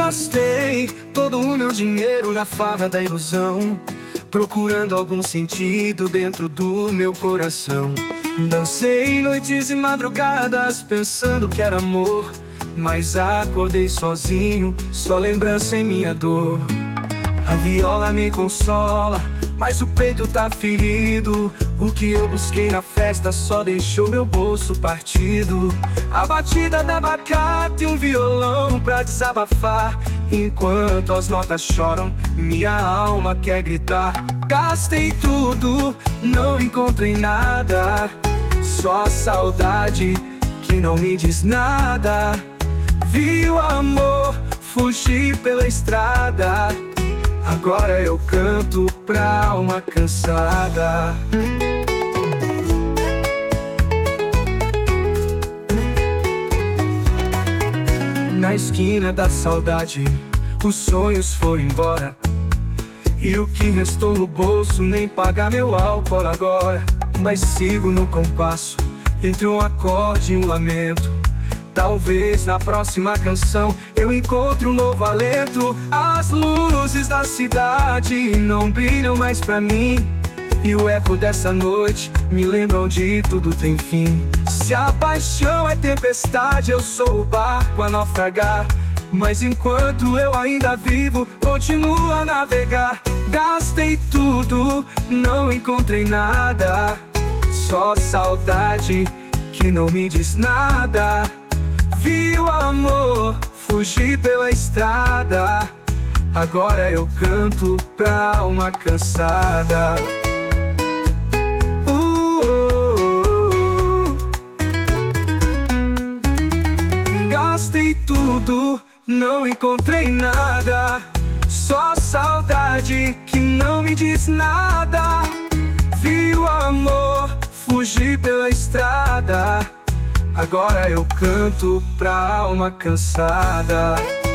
Gastei todo o meu dinheiro na farra da ilusão, procurando algum sentido dentro do meu coração. Dancei noites e madrugadas pensando que era amor, mas acordei sozinho, só lembrança em minha dor. A viola me consola, mas o peito tá ferido. O que eu busquei na festa só deixou meu bolso partido. A batida da bacata e um violão pra desabafar. Enquanto as notas choram, minha alma quer gritar. Gastei tudo, não encontrei nada, só saudade que não me diz nada. Vi o amor fugir pela estrada, agora eu canto pra alma cansada. Na esquina da saudade, os sonhos foram embora, e o que restou no bolso nem pagar meu álcool agora. Mas sigo no compasso, entre um acorde e um lamento. Talvez na próxima canção eu encontre um novo alento. As luzes da cidade não brilham mais pra mim, e o eco dessa noite me lembra onde tudo tem fim. Se a paixão é tempestade, eu sou o barco a naufragar, mas enquanto eu ainda vivo, continuo a navegar. Gastei tudo, não encontrei nada, só saudade que não me diz nada. Vi o amor fugir pela estrada, agora eu canto pra alma cansada. Gastei tudo, não encontrei nada, só saudade que não me diz nada. Vi o amor fugir pela estrada, agora eu canto pra alma cansada.